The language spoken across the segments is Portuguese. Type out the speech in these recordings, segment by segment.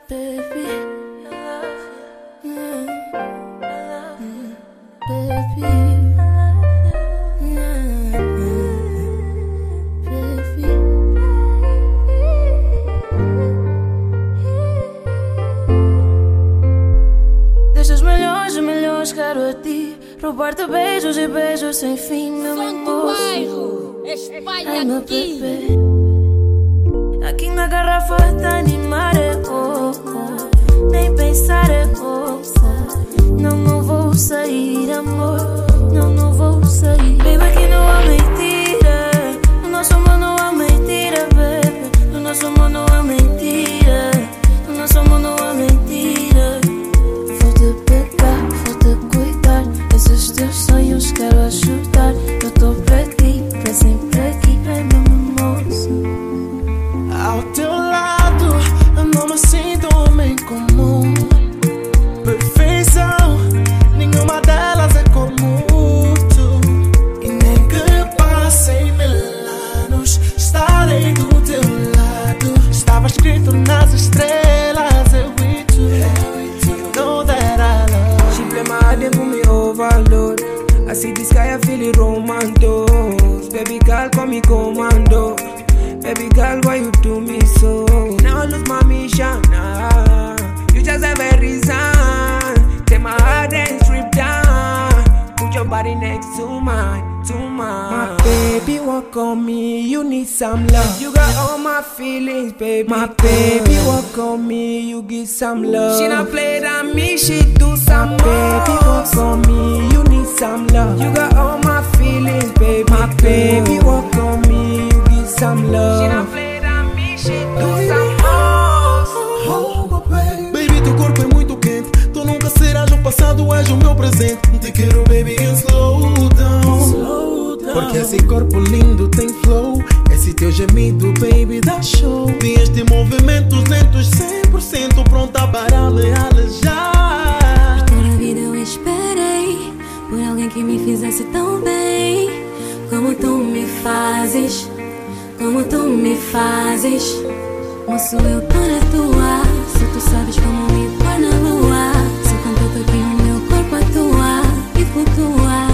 baby. Baby. Destes milhões quero a ti, roubar-te beijos e beijos sem fim, meu Som do bairro, espalha meu aqui. bebê. Aqui na garrafa de animar é nem pensar é não vou sair, amor, não vou sair. Baby, aqui não há mentira, no nosso amor não há mentira, baby. No nosso amor não há mentira, no nosso amor não há mentira. Vou te pegar, vou te cuidar, esses teus sonhos quero ajudar. Eu tô para ti, para sempre aqui, ai meu moço. Ao teu lado, eu não me sinto homem comum. Perfeição, nenhuma delas é como tu. E nem que passem 1000 anos, estarei do teu lado. Estava escrito nas estrelas, eu e tu. You know that I love. She play my heart and put me overload. I see the sky, I feel it romantic. Baby girl, call me commando. Baby girl, why you do me so? Now I lose my mission. You just have a reason. Take my heart and strip down. Put your body next to mine, My baby, walk on me. You need some love. You got all my feelings, baby. My baby, walk on me. You give some love. She not played on me. She do some more. Baby, walk on me. You need some love. You got all my feelings, baby. My baby, walk on me. You give some love. She not played on me. She do some more. Baby, teu corpo é muito quente. Tu nunca serás o passado, és o meu presente. Te quero, baby, em slow down. Porque esse corpo lindo tem flow. Esse teu gemido, baby, dá show. Vieste movimentos lentos, 100% pronta para alejar. Toda a vida eu esperei por alguém que me fizesse tão bem. Como tu me fazes, como tu me fazes. Moço, eu tô na tua. Se tu sabes como me pôr na lua. Se com tanto aqui o meu corpo atua e flutua.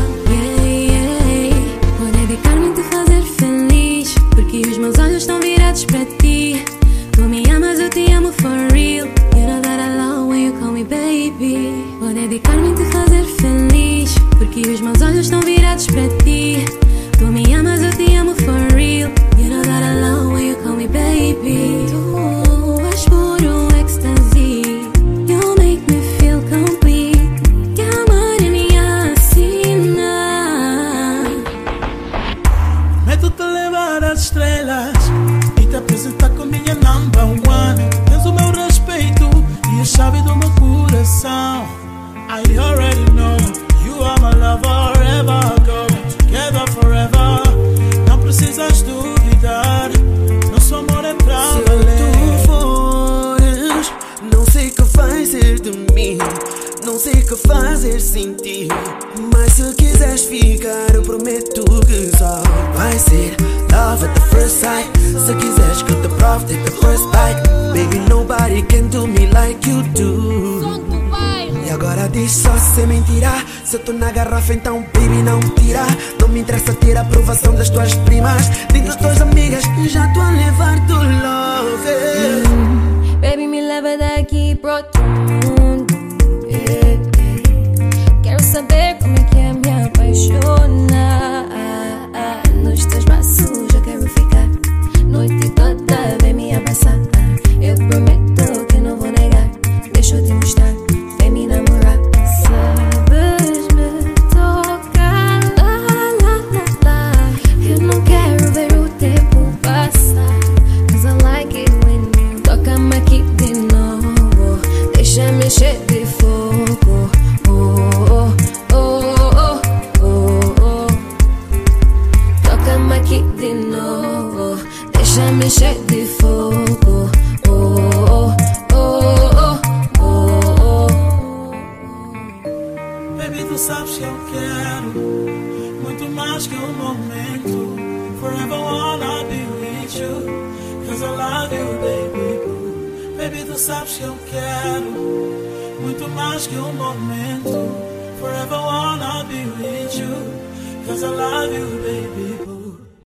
Vou dedicar-me a te fazer feliz, porque os meus olhos estão virados para ti. Tu me amas, eu te amo for real. You know that I love when you call me baby. Vou dedicar-me a te fazer feliz, porque os meus olhos estão virados para ti. Tu me amas, eu te amo for real. You know that I love when you call me baby. Tu és puro ecstasy. You make me feel complete. Que amar é minha sina. Prometo-te levar às estrelas e te apresentar como minha number one. Tens o meu respeito e a chave do meu coração. I already know you are my love forever. Go together forever. Não precisas duvidar, nosso amor é pra valer. Se tu fores, não sei o que vai ser de mim. Não sei o que fazer sem ti. Mas se quiseres ficar, eu prometo que só vai ser love at the first sight. Se quiseres que eu te prove, take the first bite. Baby, nobody can do me like you do. Som do bairro. E agora diz só se é mentira. Se eu tô na garrafa, então baby, não tira. Não me interessa ter a aprovação das tuas primas, nem das tuas amigas, que já tô a levar do love. Baby, me leva daqui pro outro mundo. Quero saber como é que é me apaixonar. Nos teus braços já quero ficar. Noite toda vem me abraçar. Eu prometo que não vou negar. Deixa eu te mostrar, vem me namorar. Sabes me tocar, lá. Eu não quero ver o tempo passar. 'Cause I like it when you toca-me aqui de novo. Deixa mexer tu sabes que eu quero muito mais que um momento. Forever wanna be with you, 'cause I love you, baby.